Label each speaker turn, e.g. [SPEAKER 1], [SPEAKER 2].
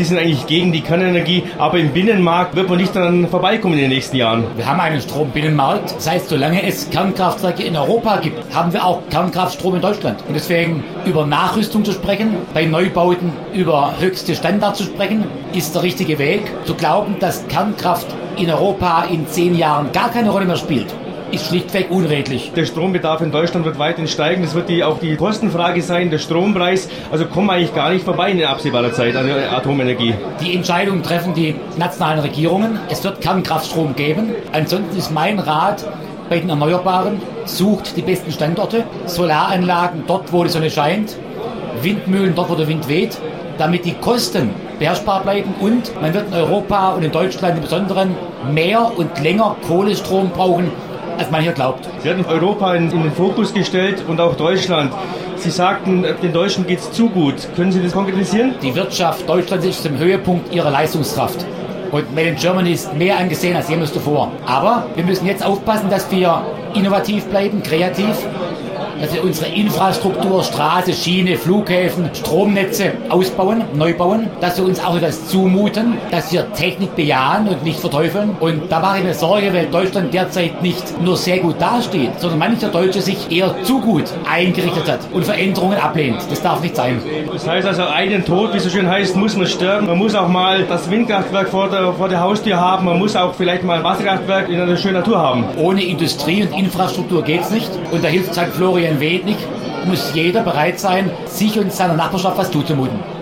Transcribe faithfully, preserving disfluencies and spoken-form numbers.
[SPEAKER 1] Sie sind eigentlich gegen die Kernenergie, aber im Binnenmarkt wird man nicht daran vorbeikommen in den nächsten Jahren.
[SPEAKER 2] Wir haben einen Strombinnenmarkt. Das heißt, solange es Kernkraftwerke in Europa gibt, haben wir auch Kernkraftstrom in Deutschland. Und deswegen über Nachrüstung zu sprechen, bei Neubauten über höchste Standards zu sprechen, ist der richtige Weg. Zu glauben, dass Kernkraft in Europa in zehn Jahren gar keine Rolle mehr spielt, ist schlichtweg unredlich.
[SPEAKER 1] Der Strombedarf in Deutschland wird weiterhin steigen. Das wird die, auch die Kostenfrage sein, der Strompreis. Also kommen wir eigentlich gar nicht vorbei in absehbarer Zeit an der Atomenergie.
[SPEAKER 2] Die Entscheidungen treffen die nationalen Regierungen. Es wird Kernkraftstrom geben. Ansonsten ist mein Rat bei den Erneuerbaren, sucht die besten Standorte. Solaranlagen dort, wo die Sonne scheint. Windmühlen dort, wo der Wind weht. Damit die Kosten beherrschbar bleiben und man wird in Europa und in Deutschland im Besonderen mehr und länger Kohlestrom brauchen, als man hier glaubt.
[SPEAKER 1] Sie hatten Europa in, in den Fokus gestellt und auch Deutschland. Sie sagten, den Deutschen geht es zu gut. Können Sie das konkretisieren?
[SPEAKER 2] Die Wirtschaft Deutschlands ist im Höhepunkt ihrer Leistungskraft. Und Made in Germany ist mehr angesehen als jemals zuvor. Aber wir müssen jetzt aufpassen, dass wir innovativ bleiben, kreativ, dass wir unsere Infrastruktur, Straße, Schiene, Flughäfen, Stromnetze ausbauen, neu bauen, dass wir uns auch das zumuten, dass wir Technik bejahen und nicht verteufeln. Und da mache ich mir Sorge, weil Deutschland derzeit nicht nur sehr gut dasteht, sondern mancher Deutsche sich eher zu gut eingerichtet hat und Veränderungen ablehnt. Das darf nicht sein.
[SPEAKER 1] Das heißt also, einen Tod, wie es so schön heißt, muss man sterben. Man muss auch mal das Windkraftwerk vor der, vor der Haustür haben. Man muss auch vielleicht mal ein Wasserkraftwerk in einer schönen Natur haben.
[SPEAKER 2] Ohne Industrie und Infrastruktur geht's nicht. Und da hilft Sankt Florian Wednig, muss jeder bereit sein, sich und seiner Nachbarschaft was zuzumuten.